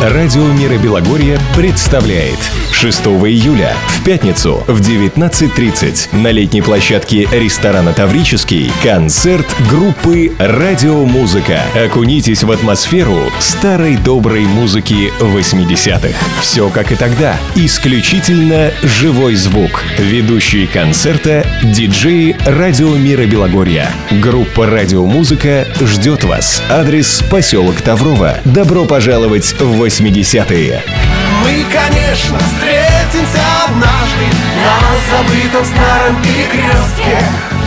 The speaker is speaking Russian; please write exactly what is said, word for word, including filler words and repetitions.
Радио Мира Белогорье представляет шестого июля в пятницу в девятнадцать тридцать на летней площадке ресторана «Таврический» концерт группы «Радиомузыка». Окунитесь в атмосферу старой доброй музыки восьмидесятых. Все как и тогда. Исключительно живой звук. Ведущие концерта – диджеи Радио Мира Белогорья. Группа «Радиомузыка» ждет вас. Адрес – поселок Таврово. Добро пожаловать в восьмидесятые. Мы, конечно, встретимся однажды на забытом старом перекрестке.